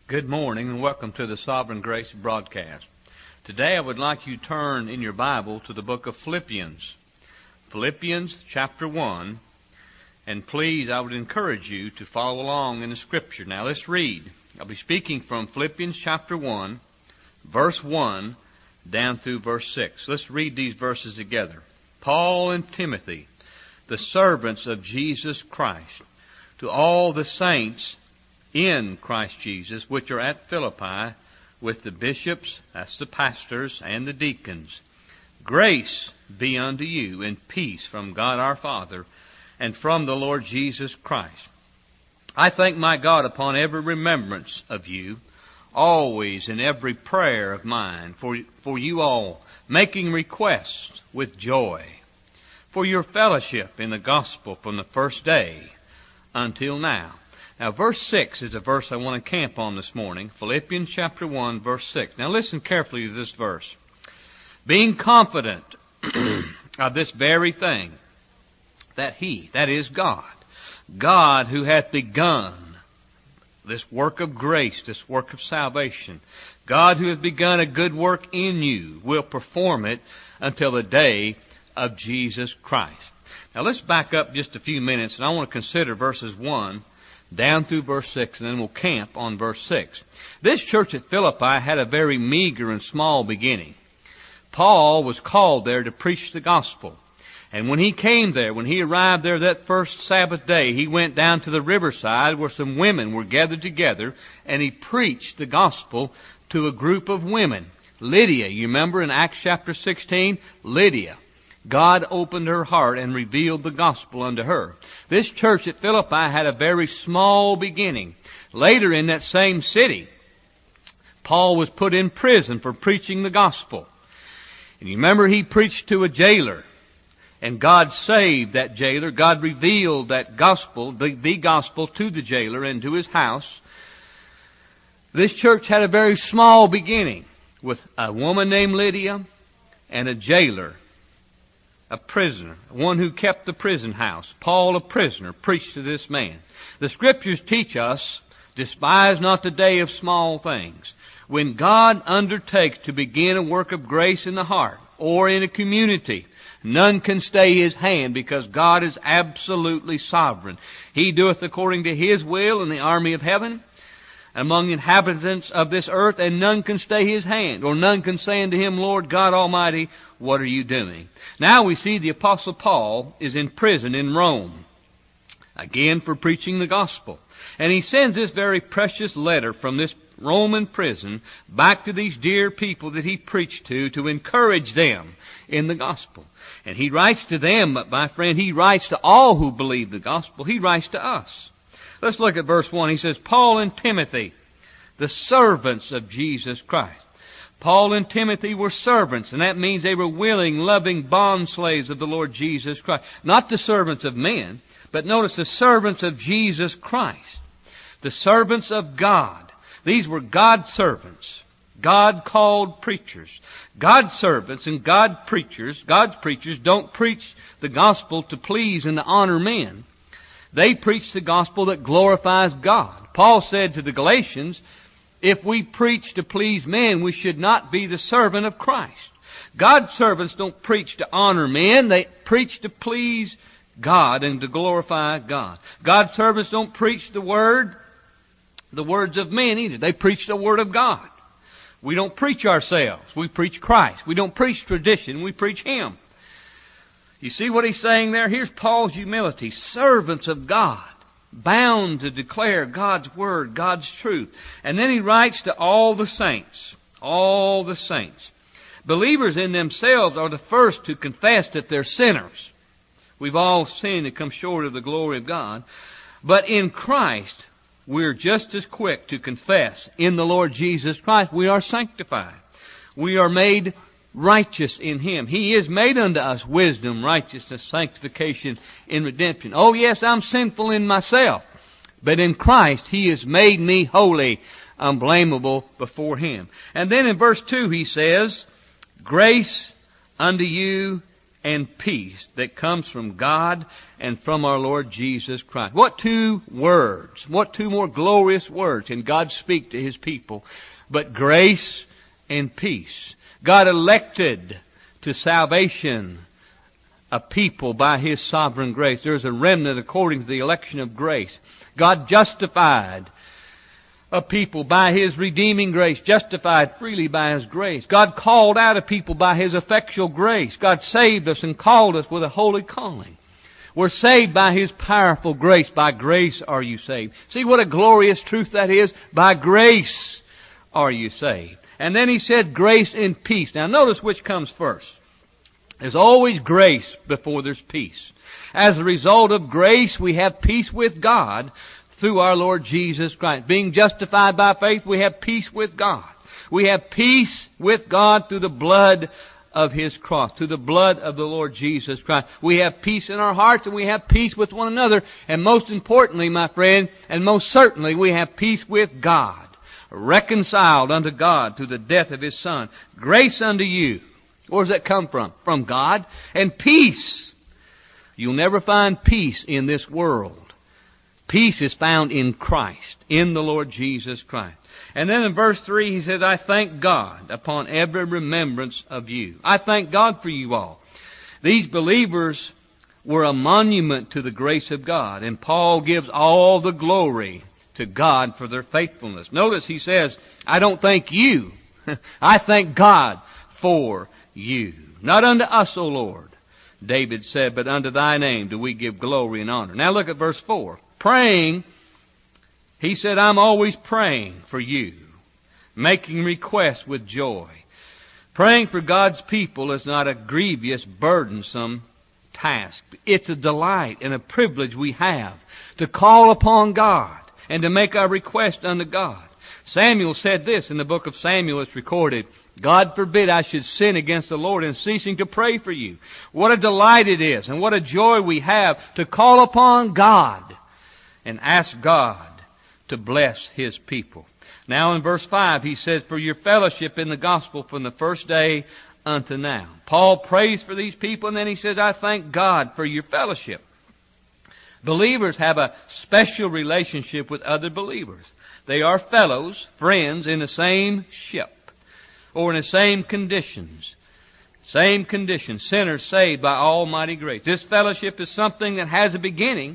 Good morning and welcome to the Sovereign Grace broadcast. Today I would like you to turn in your Bible to the book of Philippians. Philippians chapter 1. And please, I would encourage you to follow along in the scripture. Now let's read. I'll be speaking from Philippians chapter 1, verse 1 down through verse 6. Let's read these verses together. Paul and Timothy, the servants of Jesus Christ, to all the saints in Christ Jesus, which are at Philippi, with the bishops, that's the pastors, and the deacons. Grace be unto you, and peace from God our Father, and from the Lord Jesus Christ. I thank my God upon every remembrance of you, always in every prayer of mine, for you all, making requests with joy, for your fellowship in the gospel from the first day until now. Now, verse 6 is a verse I want to camp on this morning. Philippians chapter 1, verse 6. Now, listen carefully to this verse. Being confident of this very thing, that He, that is God, God who hath begun this work of grace, this work of salvation, God who hath begun a good work in you, will perform it until the day of Jesus Christ. Now, let's back up just a few minutes, and I want to consider verses 1 down through verse 6, and then we'll camp on verse 6. This church at Philippi had a very meager and small beginning. Paul was called there to preach the gospel. And when he came there, when he arrived there that first Sabbath day, he went down to the riverside where some women were gathered together, and he preached the gospel to a group of women. Lydia, you remember in Acts chapter 16? Lydia. God opened her heart and revealed the gospel unto her. This church at Philippi had a very small beginning. Later in that same city, Paul was put in prison for preaching the gospel. And you remember he preached to a jailer. And God saved that jailer. God revealed that gospel, the gospel to the jailer and to his house. This church had a very small beginning with a woman named Lydia and a jailer, a prisoner, one who kept the prison house. Paul, a prisoner, preached to this man. The scriptures teach us, despise not the day of small things. When God undertakes to begin a work of grace in the heart or in a community, none can stay His hand, because God is absolutely sovereign. He doeth according to His will in the army of heaven, among inhabitants of this earth, and none can stay His hand, or none can say unto Him, Lord God Almighty, what are you doing? Now we see the Apostle Paul is in prison in Rome, again for preaching the gospel. And he sends this very precious letter from this Roman prison back to these dear people that he preached to encourage them in the gospel. And he writes to them, but my friend, he writes to all who believe the gospel. He writes to us. Let's look at verse 1. He says, Paul and Timothy, the servants of Jesus Christ. Paul and Timothy were servants, and that means they were willing, loving bondslaves of the Lord Jesus Christ. Not the servants of men, but notice the servants of Jesus Christ. The servants of God. These were God's servants. God-called preachers. God's servants and God's preachers don't preach the gospel to please and to honor men. They preach the gospel that glorifies God. Paul said to the Galatians, if we preach to please men, we should not be the servant of Christ. God's servants don't preach to honor men. They preach to please God and to glorify God. God's servants don't preach the words of men either. They preach the word of God. We don't preach ourselves. We preach Christ. We don't preach tradition. We preach Him. You see what he's saying there? Here's Paul's humility. Servants of God, bound to declare God's word, God's truth. And then he writes to all the saints. All the saints. Believers in themselves are the first to confess that they're sinners. We've all sinned and come short of the glory of God. But in Christ, we're just as quick to confess. In the Lord Jesus Christ, we are sanctified. We are made righteous in Him. He is made unto us wisdom, righteousness, sanctification, and redemption. Oh yes, I'm sinful in myself. But in Christ, He has made me holy, unblameable before Him. And then in verse 2 he says, grace unto you and peace that comes from God and from our Lord Jesus Christ. What two words, what two more glorious words can God speak to His people but grace and peace? God elected to salvation a people by His sovereign grace. There is a remnant according to the election of grace. God justified a people by His redeeming grace, justified freely by His grace. God called out a people by His effectual grace. God saved us and called us with a holy calling. We're saved by His powerful grace. By grace are you saved. See what a glorious truth that is? By grace are you saved. And then He said grace and peace. Now notice which comes first. There's always grace before there's peace. As a result of grace, we have peace with God through our Lord Jesus Christ. Being justified by faith, we have peace with God. We have peace with God through the blood of His cross, through the blood of the Lord Jesus Christ. We have peace in our hearts and we have peace with one another. And most importantly, my friend, and most certainly, we have peace with God. Reconciled unto God through the death of His Son. Grace unto you. Where does that come from? From God. And peace. You'll never find peace in this world. Peace is found in Christ, in the Lord Jesus Christ. And then in verse 3 he says, I thank God upon every remembrance of you. I thank God for you all. These believers were a monument to the grace of God. And Paul gives all the glory to God for their faithfulness. Notice he says, I don't thank you. I thank God for you. Not unto us, O Lord, David said, but unto thy name do we give glory and honor. Now look at verse 4. Praying, he said, I'm always praying for you, making requests with joy. Praying for God's people is not a grievous, burdensome task. It's a delight and a privilege we have to call upon God and to make our request unto God. Samuel said this in the book of Samuel. It's recorded, God forbid I should sin against the Lord in ceasing to pray for you. What a delight it is and what a joy we have to call upon God and ask God to bless His people. Now in verse 5 he says, for your fellowship in the gospel from the first day unto now. Paul prays for these people and then he says, I thank God for your fellowship. Believers have a special relationship with other believers. They are fellows, friends in the same ship or in the same conditions. Same conditions, sinners saved by almighty grace. This fellowship is something that has a beginning,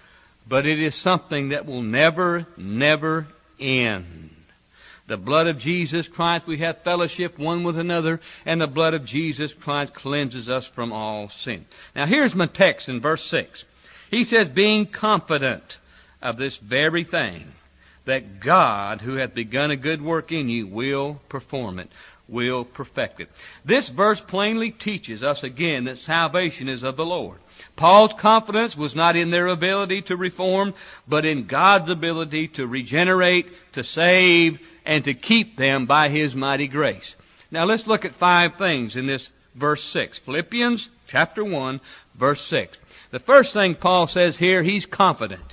but it is something that will never, never end. The blood of Jesus Christ, we have fellowship one with another, and the blood of Jesus Christ cleanses us from all sin. Now here's my text in verse 6. He says, being confident of this very thing, that God, who hath begun a good work in you, will perform it, will perfect it. This verse plainly teaches us again that salvation is of the Lord. Paul's confidence was not in their ability to reform, but in God's ability to regenerate, to save, and to keep them by His mighty grace. Now let's look at 5 things in this verse 6. Philippians chapter 1, verse 6. The first thing Paul says here, he's confident.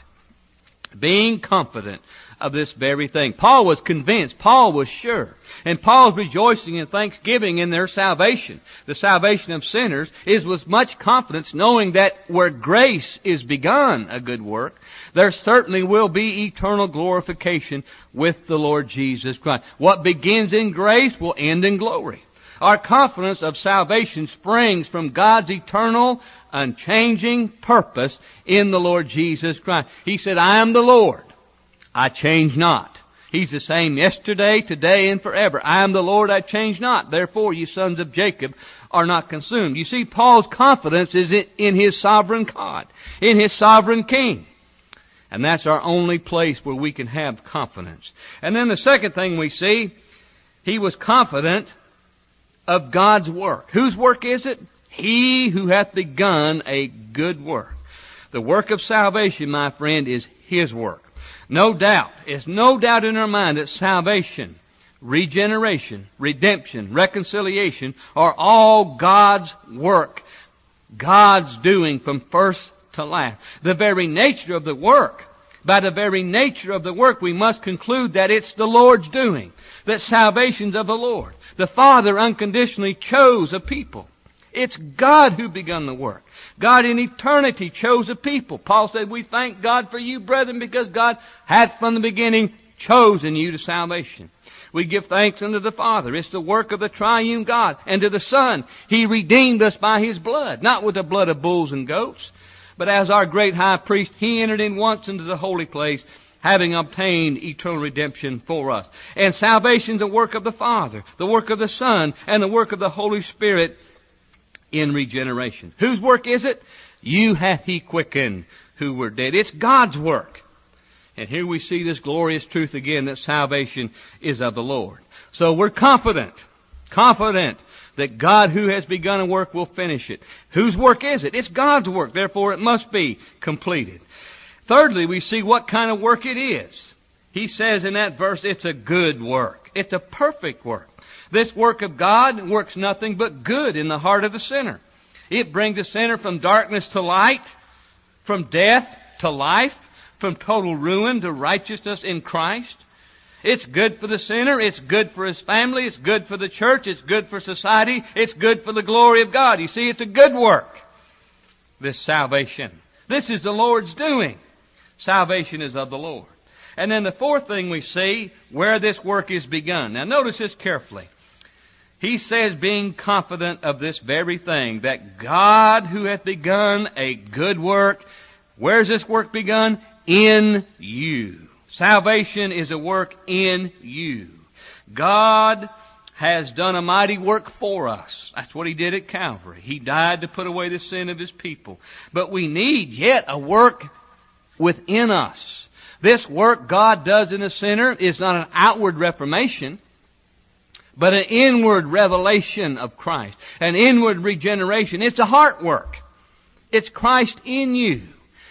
Being confident of this very thing. Paul was convinced. Paul was sure. And Paul's rejoicing and thanksgiving in their salvation, the salvation of sinners, is with much confidence, knowing that where grace is begun a good work, there certainly will be eternal glorification with the Lord Jesus Christ. What begins in grace will end in glory. Our confidence of salvation springs from God's eternal, unchanging purpose in the Lord Jesus Christ. He said, I am the Lord. I change not. He's the same yesterday, today, and forever. I am the Lord, I change not. Therefore, you sons of Jacob are not consumed. You see, Paul's confidence is in His sovereign God, in His sovereign King. And that's our only place where we can have confidence. And then the second thing we see, he was confident of God's work. Whose work is it? He who hath begun a good work. The work of salvation, my friend, is His work. No doubt, it's no doubt in our mind that salvation, regeneration, redemption, reconciliation are all God's work. God's doing from first to last. The very nature of the work, by the very nature of the work, we must conclude that it's the Lord's doing. That salvation's of the Lord. The Father unconditionally chose a people. It's God who begun the work. God in eternity chose a people. Paul said, we thank God for you, brethren, because God hath from the beginning chosen you to salvation. We give thanks unto the Father. It's the work of the triune God. And to the Son, He redeemed us by His blood, not with the blood of bulls and goats, but as our great high priest, He entered in once into the holy place, having obtained eternal redemption for us. And salvation is the work of the Father, the work of the Son, and the work of the Holy Spirit in regeneration. Whose work is it? You hath He quickened who were dead. It's God's work. And here we see this glorious truth again, that salvation is of the Lord. So we're confident that God who has begun a work will finish it. Whose work is it? It's God's work. Therefore it must be completed. Thirdly, we see what kind of work it is. He says in that verse, it's a good work. It's a perfect work. This work of God works nothing but good in the heart of the sinner. It brings the sinner from darkness to light, from death to life, from total ruin to righteousness in Christ. It's good for the sinner. It's good for his family. It's good for the church. It's good for society. It's good for the glory of God. You see, it's a good work, this salvation. This is the Lord's doing. Salvation is of the Lord. And then the fourth thing we see, where this work is begun. Now notice this carefully. He says, being confident of this very thing, that God who hath begun a good work, where's this work begun? In you. Salvation is a work in you. God has done a mighty work for us. That's what He did at Calvary. He died to put away the sin of His people. But we need yet a work within us. This work God does in a sinner is not an outward reformation, but an inward revelation of Christ, an inward regeneration. It's a heart work. It's Christ in you.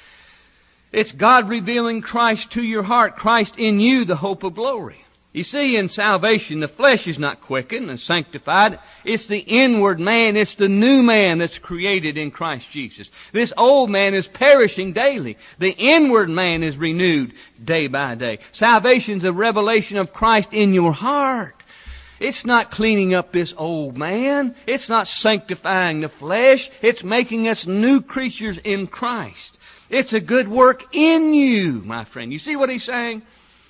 It's God revealing Christ to your heart, Christ in you, the hope of glory. You see, in salvation, the flesh is not quickened and sanctified. It's the inward man. It's the new man that's created in Christ Jesus. This old man is perishing daily. The inward man is renewed day by day. Salvation's a revelation of Christ in your heart. It's not cleaning up this old man. It's not sanctifying the flesh. It's making us new creatures in Christ. It's a good work in you, my friend. You see what he's saying?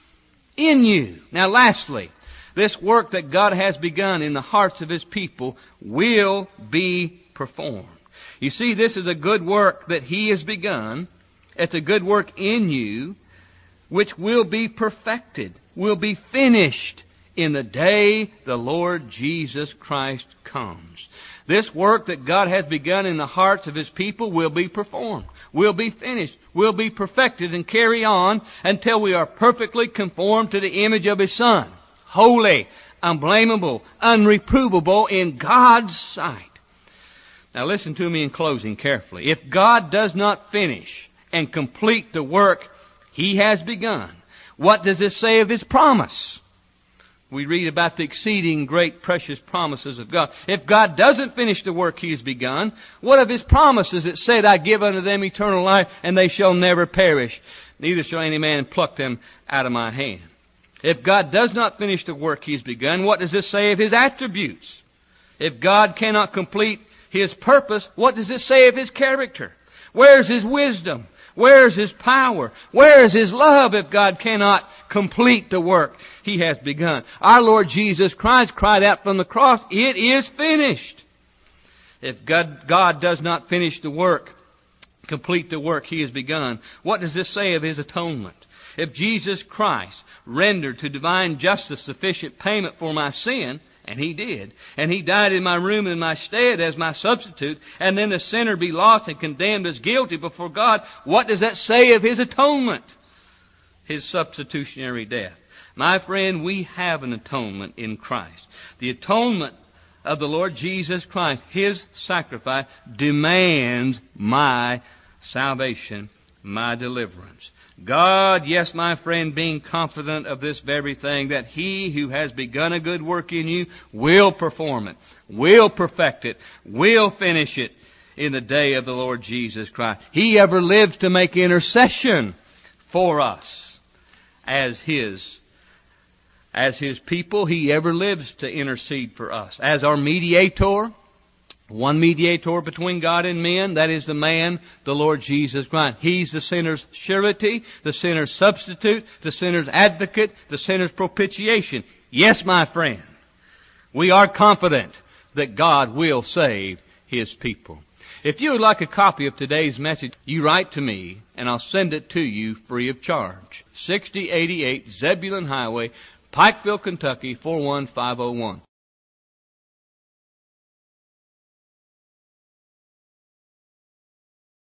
In you. Now lastly, this work that God has begun in the hearts of His people will be performed. You see, this is a good work that He has begun. It's a good work in you, which will be perfected, will be finished in the day the Lord Jesus Christ comes. This work that God has begun in the hearts of His people will be performed, will be finished, will be perfected and carry on until we are perfectly conformed to the image of His Son, holy, unblameable, unreprovable in God's sight. Now listen to me in closing carefully. If God does not finish and complete the work He has begun, what does this say of His promise? We read about the exceeding great precious promises of God. If God doesn't finish the work He has begun, what of His promises that said, I give unto them eternal life, and they shall never perish, neither shall any man pluck them out of my hand? If God does not finish the work He's begun, what does this say of His attributes? If God cannot complete His purpose, what does this say of His character? Where's His wisdom? Where's His power? Where is His love if God cannot complete the work He has begun? Our Lord Jesus Christ cried out from the cross, it is finished. If God does not finish the work, complete the work He has begun, what does this say of His atonement? If Jesus Christ rendered to divine justice sufficient payment for my sin, and He did, and He died in my room in my stead as my substitute, and then the sinner be lost and condemned as guilty before God, what does that say of His atonement? His substitutionary death. My friend, we have an atonement in Christ. The atonement of the Lord Jesus Christ, His sacrifice, demands my salvation, my deliverance. God, yes, my friend, being confident of this very thing, that He who has begun a good work in you will perform it, will perfect it, will finish it in the day of the Lord Jesus Christ. He ever lives to make intercession for us as His people. He ever lives to intercede for us as our mediator, One mediator between God and men, that is the man, the Lord Jesus Christ. He's the sinner's surety, the sinner's substitute, the sinner's advocate, the sinner's propitiation. Yes, my friend, we are confident that God will save His people. If you would like a copy of today's message, you write to me and I'll send it to you free of charge. 6088 Zebulon Highway, Pikeville, Kentucky 41501.